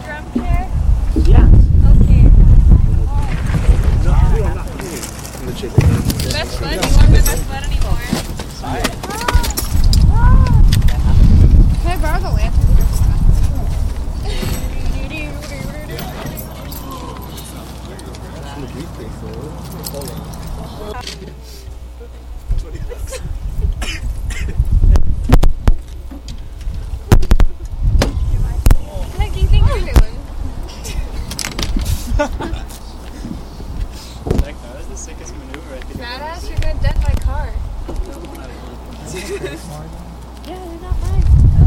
drum chair? Yeah. Okay. The chicken. Best bud? You want my best bud anymore? Can I borrow the lantern? What do you think you're doing? That was the sickest maneuver I think I've ever Badass, seen. you're gonna dent my car. Yeah, they're not mine.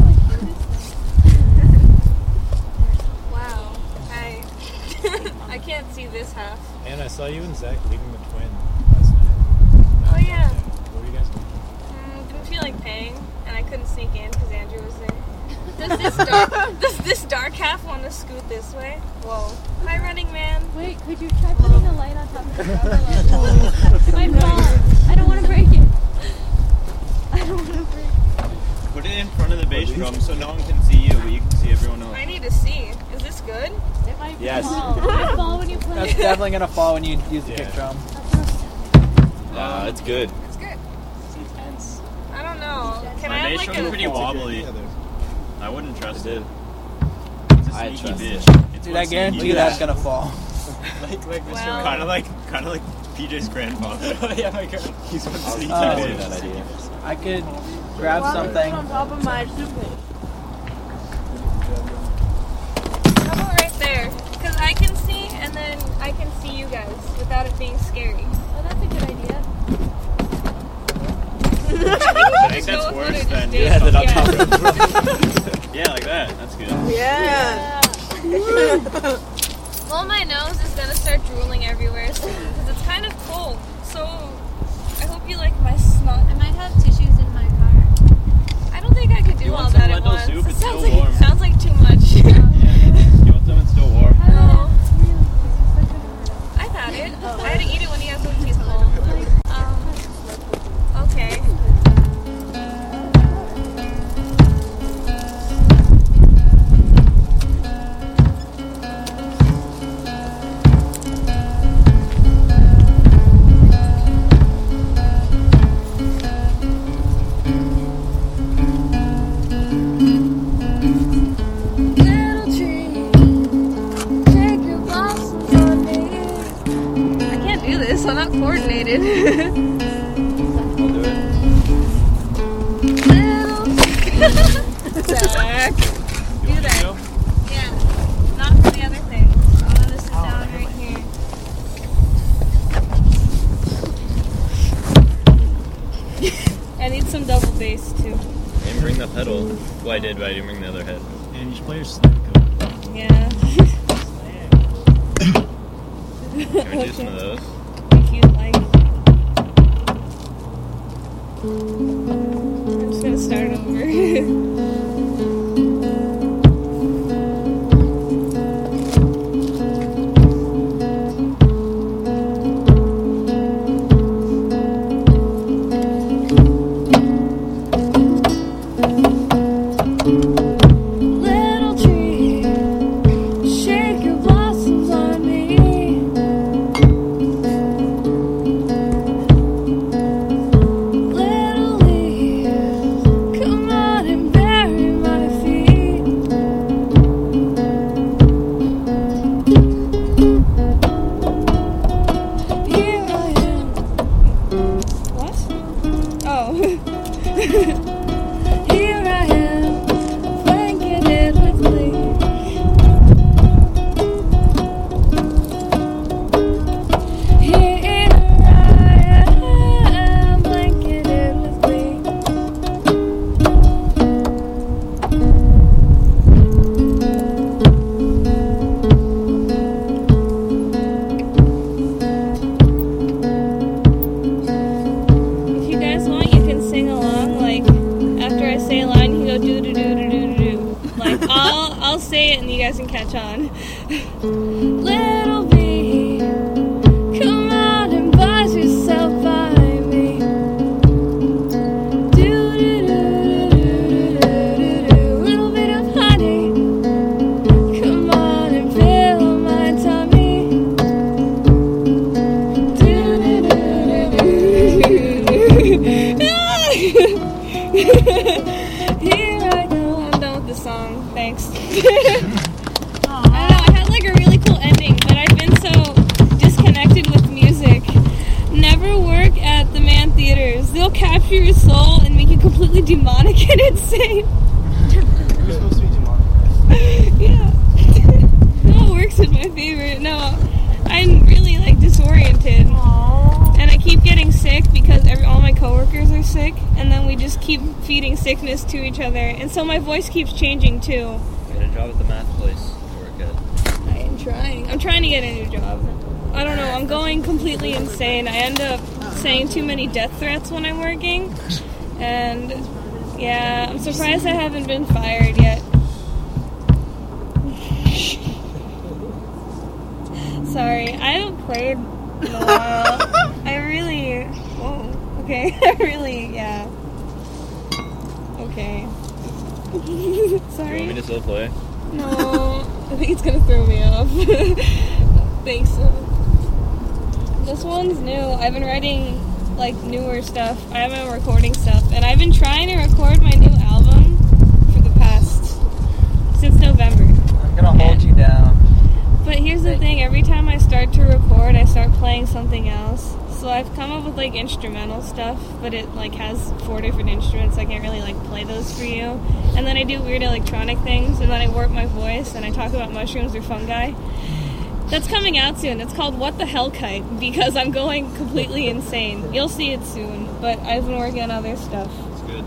Wow. I can't see this half. And I saw you and Zach leaving the twin last night. Oh yeah. What were you guys doing? Didn't feel like paying, and I couldn't sneak in because Andrew was there. Does this dark half want to scoot this way? Whoa. Hi, running man. Wait, could you try putting a light on top of the rubber level? My fault. I don't want to break it. I don't want to break it. Put it in front of the bass drum so no one can see you, but you can see everyone else. I need to see. Is this good? It might Yes. fall. It might fall when you play. That's definitely gonna fall when you use the Yeah. kick drum. It's good. It's good. It's intense. I don't know. Can My I have bass like drum's a... pretty wobbly. I wouldn't trust it. It's a I sneaky trust bitch. it. It's Dude, one I guarantee sneaky you bitch. that's gonna fall. Like Mr. Well- Kind of like PJ's grandfather. Yeah, my god. He's one sneaky Oh. bitch. That idea. I could grab something. On top of my suitcase. How about right there? Because I can see, and then I can see you guys without it being scary. Oh, that's a good idea. I think that's worse than You had it on top of Yeah, like that. That's good. Yeah. Well, my nose is gonna start drooling everywhere soon because it's kind of cold. So I hope you like my snot. I might have tissues in my car. I don't think I could do You all want that some at lentil once. soup? It It's sounds still like warm. sounds like too much. You want something still warm? No, I've had it. I had to eat it when you guys went to school. Okay. Little tree, take your blossoms on me. I can't do this. I'm not coordinated. I'll do it. Zach. You Do want that. to Yeah. Not for the other thing. I'm gonna sit down right here. I need some double bass too. I didn't bring the pedal. Well, I did, but I didn't bring the other head. And you should play your slam code. Yeah. Can we do some of those? If you like. I'm just gonna start over. Little tree, shake your blossoms on me. Little leaves, come out and bury my feet. Here I am. What? Oh. Here I am, blanketed with leaves. Here I am, blanketed with leaves. If you guys want, you can sing along. Like after I say a line, you can go do do do do do do. Like I'll say it and you guys can catch on. Little bee, come out and buzz yourself by me. Do do do do do do do. Little bit of honey, come on. Here I go. I'm done with the song. Thanks. I don't know. I had like a really cool ending, but I've been so disconnected with music. Never work at the Man Theaters. They'll capture your soul and make you completely demonic and insane. You're supposed to be demonic. Yeah. No, works is my favorite. No, I'm really like disoriented. And I keep getting sick because all my coworkers are sick, and then we just keep feeding sickness to each other. And so my voice keeps changing too. Get a job at the math place to work at. I am trying. I'm trying to get a new job. I don't know. I'm going completely insane. I end up saying too many death threats when I'm working. And yeah, I'm surprised I haven't been fired yet. Sorry, I haven't played in a while. I really... Whoa. Okay. I really... Yeah. Okay. Sorry. You want me to still play? No. I think it's gonna throw me off. Thanks. This one's new. I've been writing, like, newer stuff. I haven't been recording stuff. And I've been trying to record my new album for the past... since November. I'm gonna hold you down. But here's the thing, every time I start to record, I start playing something else. So I've come up with, like, instrumental stuff, but it, like, has 4 different instruments, so I can't really, like, play those for you. And then I do weird electronic things, and then I warp my voice, and I talk about mushrooms or fungi. That's coming out soon. It's called What the Hell Kite, because I'm going completely insane. You'll see it soon, but I've been working on other stuff. It's good.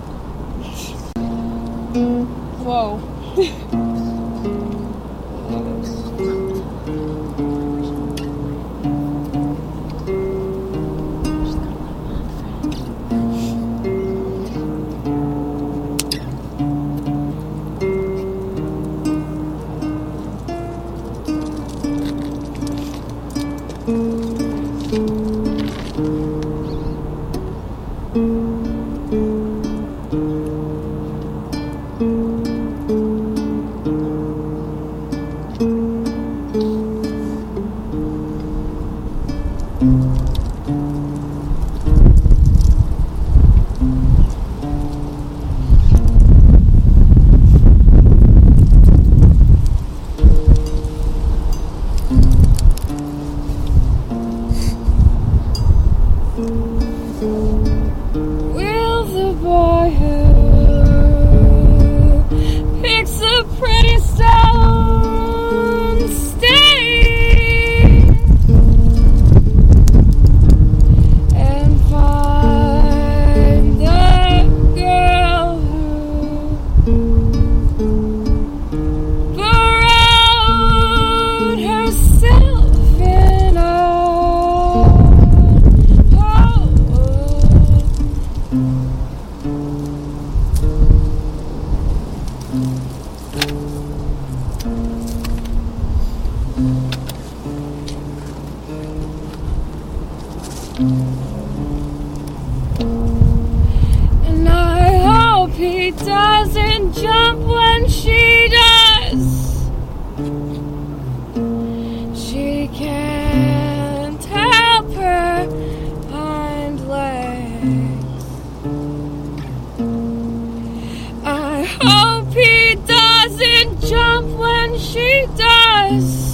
Whoa. Will the boy who picks a pretty stone stay and find the girl who burrowed herself in a and I hope he doesn't jump when she does. She can't help her hind legs. I hope he doesn't jump when she does.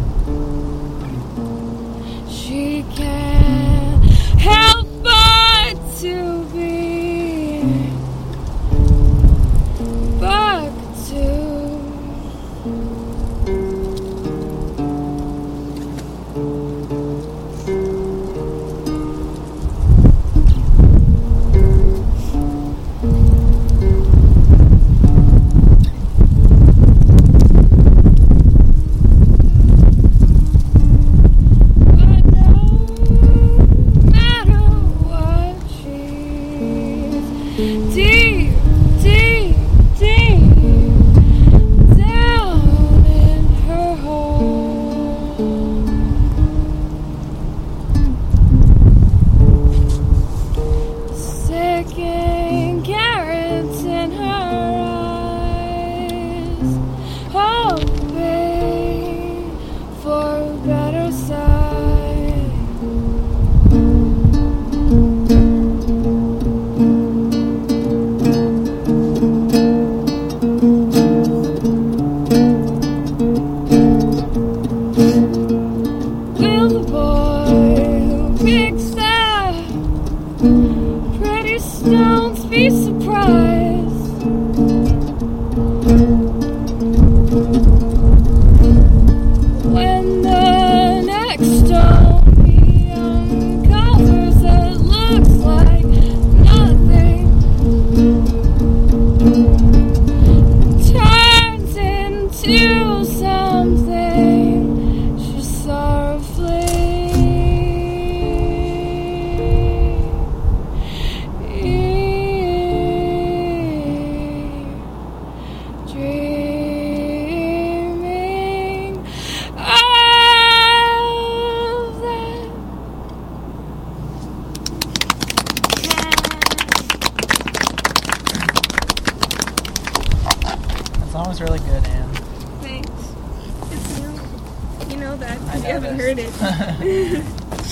She can't help but to be, but cries. When the next stone he uncovers, it looks like nothing. Turns into something just sorrowfully dreaming of that. That song was really good, Anne. Thanks. It's new. You know that I because you haven't noticed. heard it.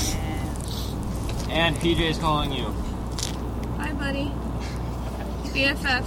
And PJ's calling you. Bye, buddy. BFF.